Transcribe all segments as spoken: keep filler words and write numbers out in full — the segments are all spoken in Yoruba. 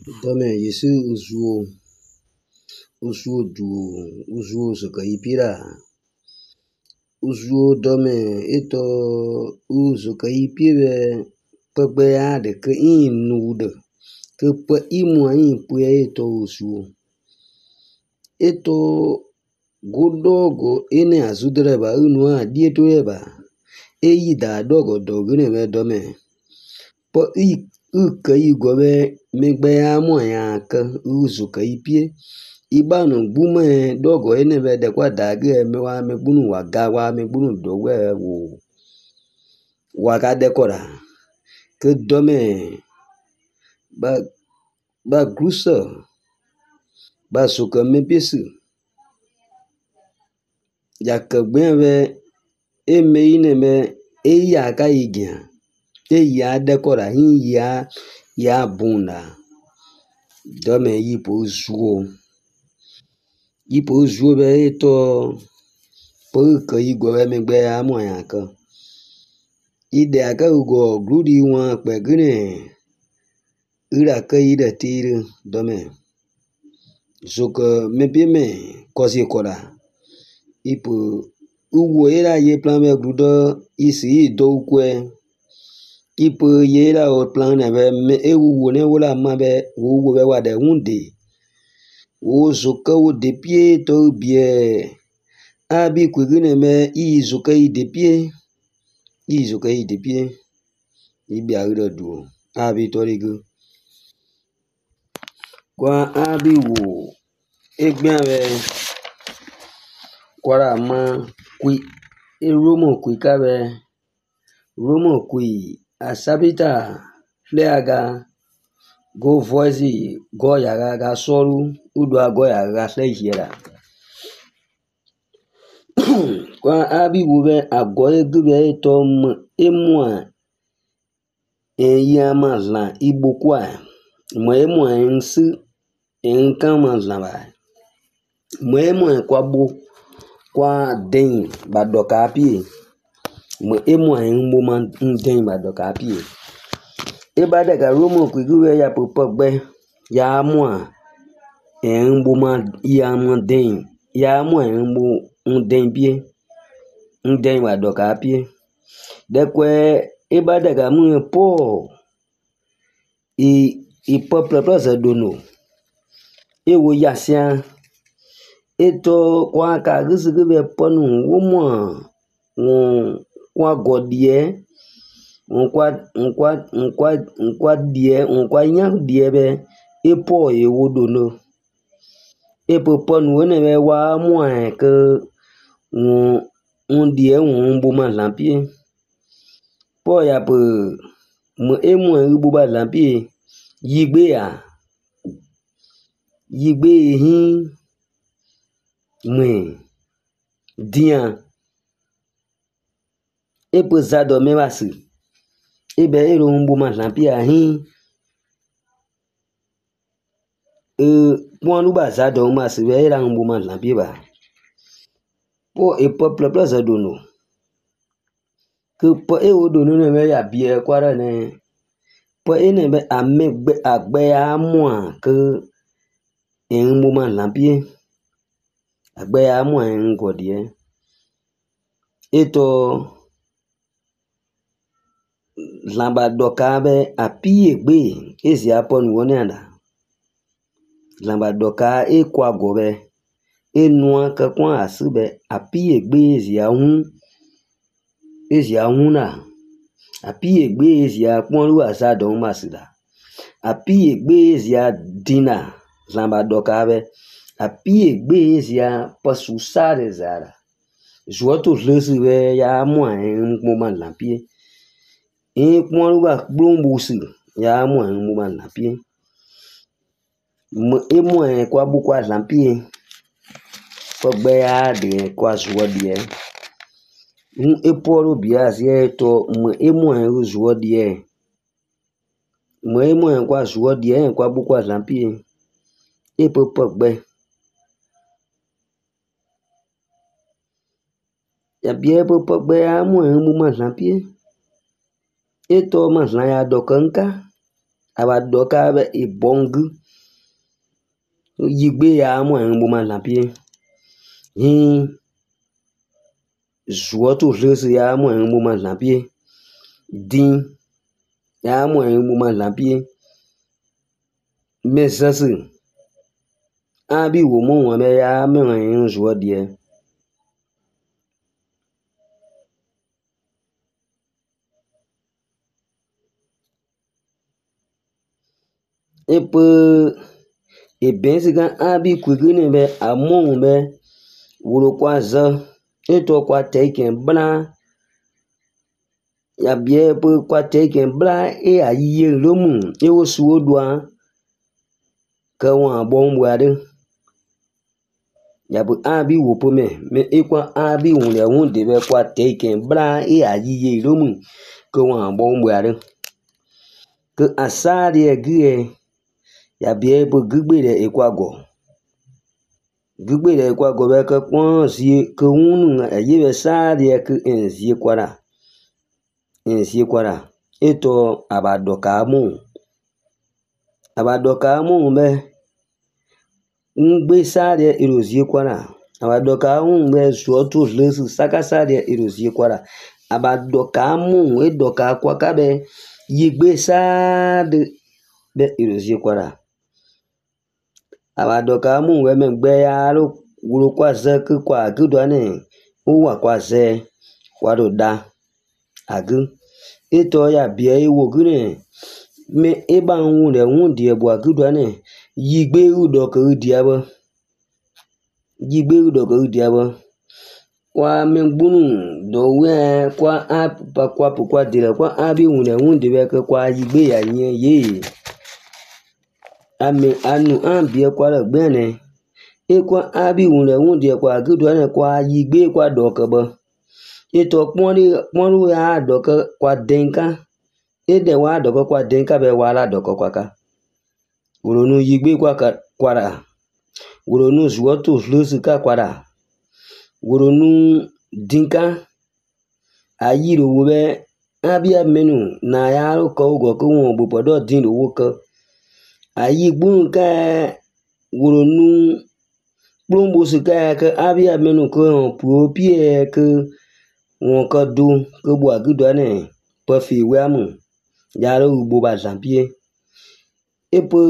Dome yesu uzuo uzuo du uzuo sokaipira uzuo dome eto uzukaipire pegbe ade ke inude ke pe imu ayin pu eto uzuo eto godogo ene azudreba unua dieto eba eyi da dogo dogo ne be dome po i uke igobe megbe amu ya ke uzuka ipie ibanu bume dogo ene be de kwa dage me wa me bunu wa ga wa me bunu do we wo wa ga de kora ke dome ba ba grusa ba suka me pesu ya ke gbe be eme ine me eya ka igya eya de kora hin ya ya buna dome yipo zuo yipo zuo be eto po ke igo me gbe amu ya ka ide aka ugo gludi wa pe gine ira ke ide tire dome zuko me bi me kosi kora ipo uwo era ye plan me grudo isi do kwe ipo ye era o plan ne be me e uwo ne wala ma be uwo be wa de hunde o zuko o de pie to bie abi kwigine me i zuko i de pie i zuko i de pie ibi agro du abi torigo kwa abi wo egbe be kwara ma kwi e romo kwi ka be romo kwi asabita fleaga go voice go yaga ga soru udu ago yaga se hiera kwa abi wo be ago egbe to emwa eya mazla igbo kwa mo emwa ensu enkan mazla ba mo emwa kwa bo kwa den ba doka pie mo emwa enmo man den ba doka pie e ba de ga romo ku gwe ya popo gbe ya mwa enmo man ya mo den ya mwa enmo den pie den ba doka pie de kwe e ba de ga mu po i i peuple plus dono e wo yasia eto kwa ka gisigu be ponu womo won kwa godie won kwa kwa kwa kwa die won kwa nya die be epo e wodono epo ponu ne be wa mo ke won on die won bo ma lampie po ya pe mo emu e bo ba lampie yigbe a yigbe hin mwe dia epo zado me wasi ebe ero mbo ma lampia hin e pon lu ba zado ma si be era mbo ma lampia ba po e peuple plus dono que po e o dono ne me ya bie kwara ne po e ne be amegbe agbe amu ke en mbo ma lampia agbe amu en godie eto lamba doka be api egbe ezi apon woni anda lamba doka e kwa gobe e nua ke kwa asube api egbe ezi ahun ezi ahun na api egbe ezi apon lu asado masida api egbe ezi adina lamba doka be api egbe ezi pasusare zara joto lesi be ya mo en mo man lampie e pon lu ba blombusi ya mo en mo man lampie mo e mo en kwa bu kwa lampie ko gbe ya de kwa zuo die un e poro bia si to mo e mo en zuo die mo e mo en kwa zuo die en kwa bu kwa lampie e popo gbe ya bie popo gbe ya mo en mo man lampie eto mazla ya dokanka abadoka be ibongu yigbe ya mo en buma lampie hin zuoto lese ya mo en buma lampie din ya mo en buma lampie mesase abi wo mo won be ya me en zuo die e pe e ben se gan abi kwigene be amon be wuro kwa za e to kwa teken bla ya bie pe kwa teken bla e aye lomu e wo suo doa ka wa bon boade ya bu abi wo po me me e kwa abi won le won de be kwa teken bla e aye lomu ka wa bon boade ke asari e gie ya bie pe gbe de e kwa go gbe de kwa go be ka pon si ke won aye be sari e ke en si kwara en si kwara eto abadoka mu abadoka mu be ngbe sari erozie kwara abadoka mu be suoto lesu saka sari erozie kwara abadoka mu edoka kwa ka be yigbe sade be erozie kwara abadoka mu we me gbe ya ro wuro kwa ze ke kwa gudo ne o wa kwa ze kwa do da agu eto ya bie wo gune me e ba won le won die bo agudo ne yigbe udo ko dia bo yigbe udo ko dia bo kwa me gbunu do we kwa ap pa kwa pu kwa dire kwa abi won le won de be ko kwa yigbe ya yen ye ami anu an bie kwa le gbe ne e kwa abi won le won die kwa agudo ne kwa yigbe kwa do ko bo eto poni ponu ya do ko kwa denka ede wa do ko kwa denka be wala do ko kwa ka uronu yigbe kwa ka kwara uronu zuoto lusu ka kwara uronu dinka ayiro wo be abia menu na ya ro ko go ko won bo podo din wo ko ayigbun ka uronu plumbo su ka ka abia menu ko pro pie ke won ko do ko bo agudo ne po fi we amu yaro ugbo ba zampie epo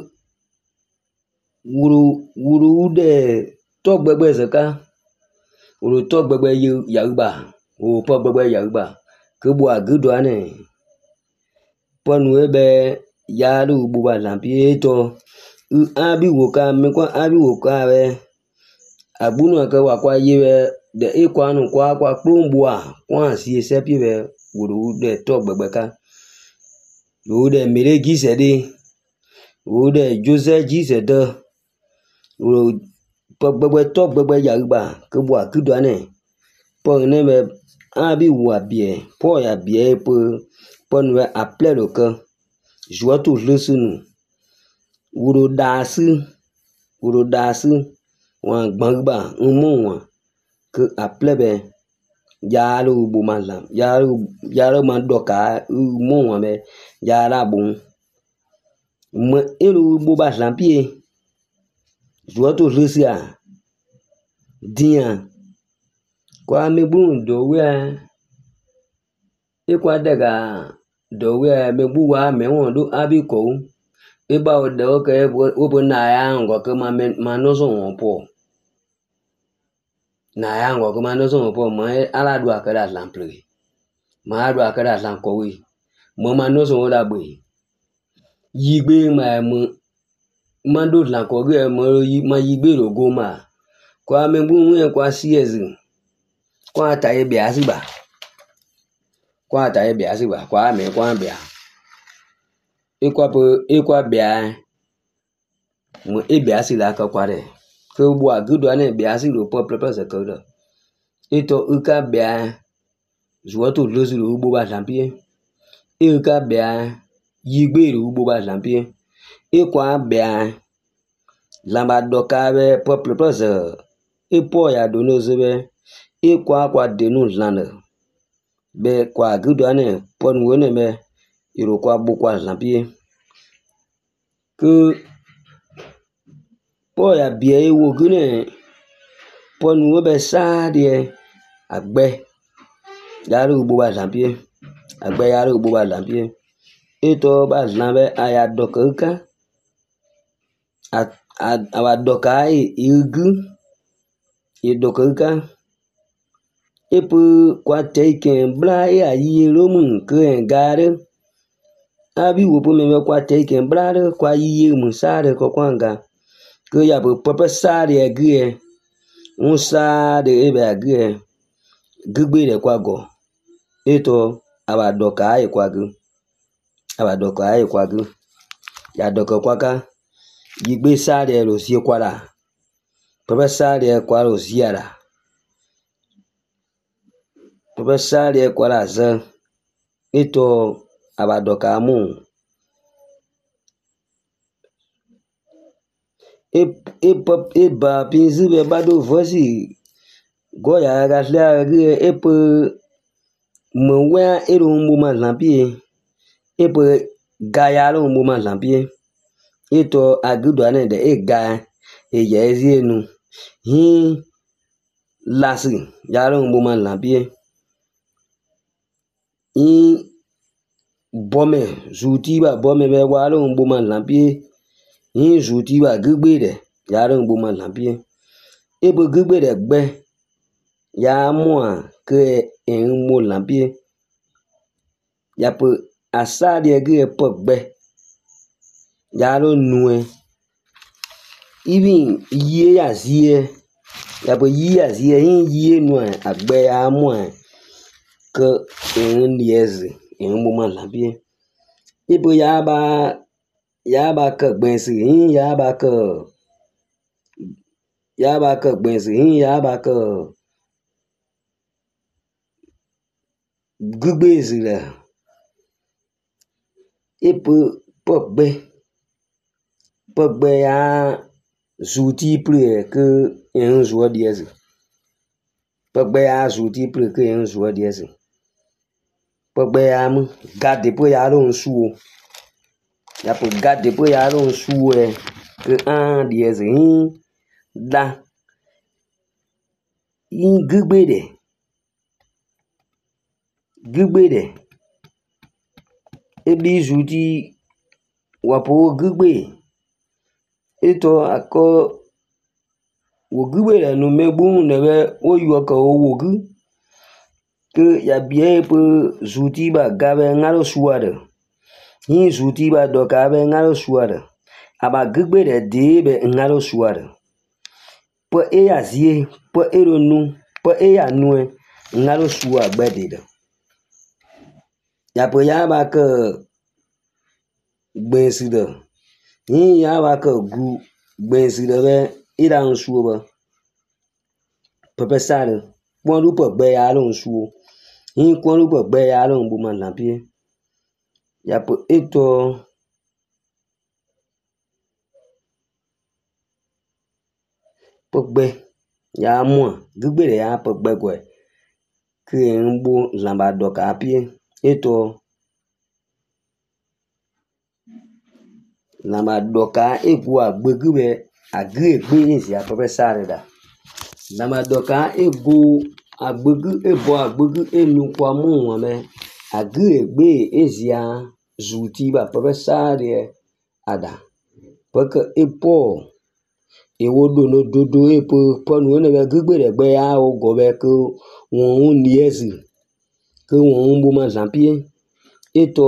wuru wuru de to gbegbe zaka wuru to gbegbe yaruba o po gbegbe yaruba ko bo agudo ne ponu ebe yaro ugbo ba zampie to abi wo ka me kwa abi wo ka be agbunu ka wa kwa ye de e kwa nu kwa kwa plumbo a kwa si se pi be wuru de to gbegbe ka wo de mere gise de wo de jose gise de wo po gbegbe to gbegbe yaruba ko bo agudo ne po ne be abi wo abie po ya bie po po nu appel lo ko joa to lesunu wuro dasi wuro dasi wa gbangba umu wa ke appel be yaro bu malam yaro yaro man doka umu wa be yara bu mo elu bu ba lampie joa to lesia dia kwa me bu do we e kwa daga do we me bu wa me won do abi ko e ba o de o ke o bo na ya ngo ke ma ma no so won po na ya ngo ke ma no so won po mo ala do akara lample ma do akara lan ko we mo ma no so won la gbe yigbe ma mo ma do lan ko ge mo ma yigbe rogo ma kwa me bu won kwa cs kwa ta e bi asiba kwa ta e bi asiba kwa me kwa bia ikwa po ikwa bia mo e bia si la ka kwa de ko bo agudo na bia si lo po pepe se ko do ito uka bia zuoto lozu lo bo ba lampie e uka bia yigbe lo bo ba lampie ikwa bia lamba doka be po pepe se e po ya do no ze be ikwa kwa de nu lana be kwa agudo na po nu ne me iro kwa bo kwa lampie que po ya bie wo gune po nu be sa de agbe yaru bu ba zampie agbe yaru bu ba zampie eto ba zanbe aya doka a a doka igu e doka e pu kwa teiken bla e ayi romun ke ngare abi wo po me kwa teiken bla kwa yi mu sare ko kwanga ke ya bu papa sare gie un sare e ba gie gugbe de kwa go eto aba doka e kwa gu aba doka e kwa gu ya doka kwa ka yigbe sare ro si kwa la papa sare kwa ro si ara papa sare kwa la za eto aba doka mu e e pop e ba pinzi be bado vosi go ya ga sla gie e pe mo wa e ro mu ma lampie e pe ga ya ro mu ma lampie eto agudo ane de e ga e ye zienu hi lasi ya ro mu ma lampie i bome zuti ba bome be wa ro mu ma lampie hi zuti ba gugbe de ya ro mu ma lampie e pe gugbe de gbe ya mo ke en mo lampie ya pe asa de ge pe gbe ya ro nu even ye ya zie ya pe ye ya zie hin ye nu agbe ya mo ke en lieze en mo ma lampie e pe ya ba ya ba ke gbe si hin ya ba ke ya ba ke gbe si hin ya ba ke gugbe si la e pe pe gbe pe gbe ya zuti pre ke en zo dieze pe gbe ya zuti pre ke en zo dieze pe gbe ya mu gade pe ya ro nsu ya pe gade pe ya ro nsu e ke an dieze hin da in gugbe de gugbe de e bi zuti wa po gugbe eto ako wo gugbe de no megbu ne be o yo ka o wo gu ke ya bie pe zuti ba gabe ngaro suare hin zuti ba do ka be ngaro suare aba gugbe de de be ngaro suare po e ya zie po e ro nu po e ya nu ngaro suwa gbe de de ya po ya ba ke gbe si de hin ya ba ke gu gbe si de be ira nsu ba pepe sare pon ru po gbe ya ro nsu hin kon ru po gbe ya ro bu ma lampie ya po eto po gbe ya mo gugbe de ya po gbe ko ke en bu lamba do ka pie eto lamba do ka e ku agbe gube agre gbe ni si a pepe sare da lamba do ka e go agbogu e bo agbogu e nu kwa mu won me agre gbe ezia zuti ba pepe sare ada porque e po e wo do no dodo e po po nu ne be gugbe de gbe ya o go be ko won ni ezi ke won bu ma zampie eto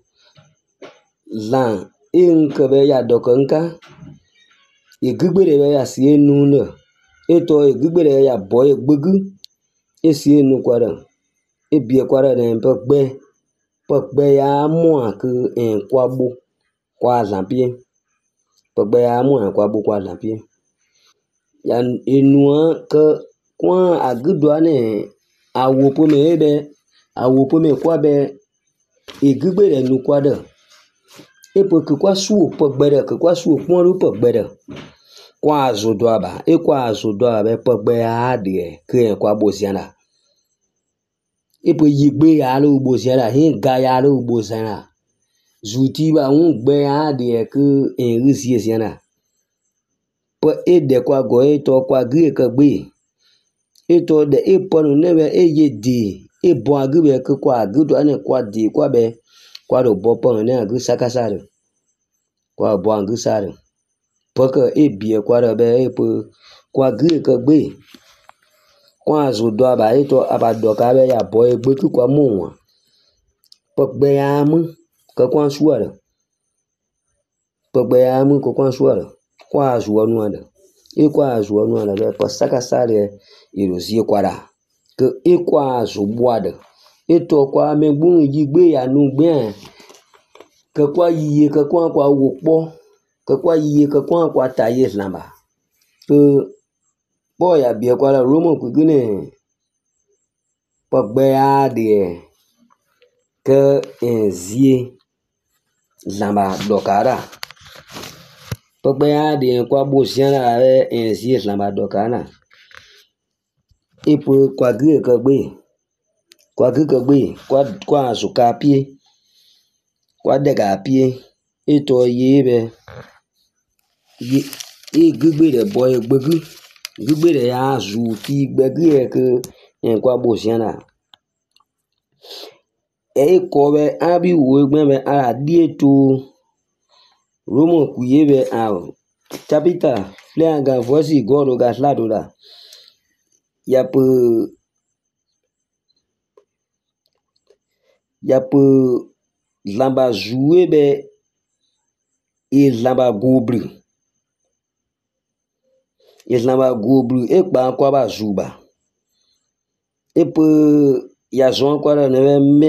lan in ke be ya do kanka e gugbe de be ya si enu na eto e gugbe de ya bo e gbogu e si enu kwara e bie kwara de pe gbe pe gbe ya mo ke en kwabo kwa zampie pe gbe ya mo kwabo kwa zampie ya enu ke kwa agudo ane awo po me be awo po me kwa be e gugbe de nu kwa de e po ke kwa su po gbe de ke kwa su pon ru po gbe de kwa azodo aba e kwa azodo aba pe gbe ya de ke en kwa bo siana e po yigbe ya lo bo siana hin ga ya lo bo siana zuti ba un gbe a de ke en risi siana po e de kwa go e to kwa gre ke gbe e to de e po no ne be e ye de e bo agre be ke kwa agre to ane kwa de kwa be kwa do bo po ne agre sakasa re kwa bo agre sare po ke e bie kwa re be e po kwa gre ke gbe kwa zo do ba e to aba do ka be ya bo e gbe ke kwa mu po gbe ya mu ke kwa suare po gbe ya mu ko kwa suare kwa zo nu ade e kwa zo nu ade be po sakasa re irozie kwa da ke e kwa zo boade e to kwa me gbun yi gbe ya nu gbe ke kwa yi ke kwa kwa wo po ke kwa yi ke kwa kwa ta ye lamba ke bo ya bie kwa la romo ku gune po gbe ya de ke enzie lamba dokara po gbe ya de kwa bo siana re enzie lamba dokana e po kwa gre ke gbe kwa gre ke gbe kwa kwa zo ka pie kwa de ga pie e to ye be ye e gbegbe de boy gbegbe gbegbe de ya zu ti gbegbe ke en kwa bo siana e ko be abi wo gbe be a die to romo ku ye be a chapita flenga voici goro ga slado da ya pe ya pe lamba zuwe be e lamba gobri e lamba gobri e pa kwa ba zuba e pe ya zon kwa ne me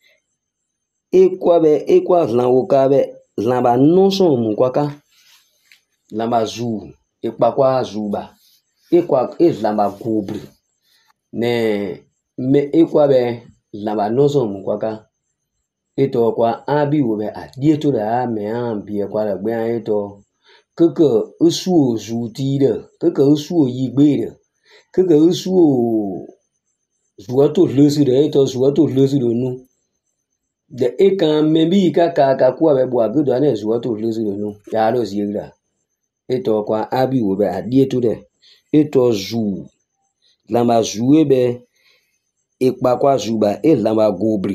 e kwa be e kwa lan wo ka be lamba non so mu kwa ka lamba zu e pa kwa zuba e kwa e lamba gobri ne me e kwa be lamba non so mu kwa ka e to kwa abi wo be a die to da me an bie kwa da gbe an e to keke usu zu ti de keke usu yi gbe de keke usu zuwa to lesu de e to zuwa to lesu de nu de e kan me bi ka ka ka kwa be bo abi do na zuwa to lesu de nu ya lo zi da e to kwa abi wo be a die to de e to zu lamba zuwe be e pa kwa zuba e lamba gobri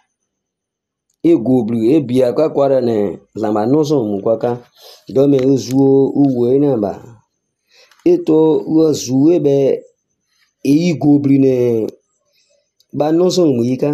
e gobri e bia kwa kwa ne lamba no so mu kwa ka do me uzuo uwe na ba e to wo zuwe be e gobri ne ba no so mu yika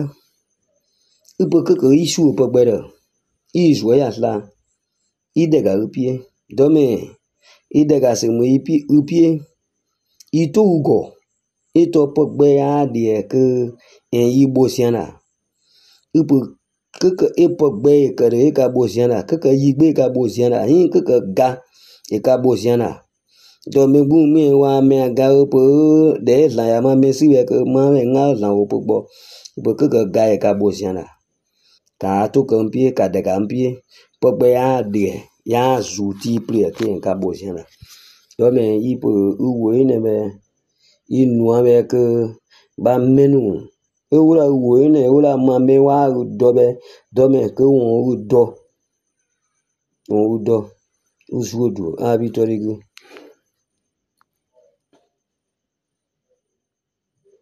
ipo ke ke isu po gbere izu ya sla ide ga upie do me ide ga se mu ipi upie ito ugo ito po gbe ya de ke en igbo siana ipo keke ipo gbe ke re ka bo siana keke yigbe ka bo siana yin keke ga e ka bo siana do me bu mi wa me ga po de la ya ma me si we ke ma me nga la wo po gbo ipo keke ga e ka bo siana ka to kan pie ka de kan pie po gbe ya de ya zu ti pli ke en ka bo siana do me ipo uwo ne me inu ame ke ba menu ewura wo ne ewura ma me wa do be do me ke won do won do uzu do abi torigu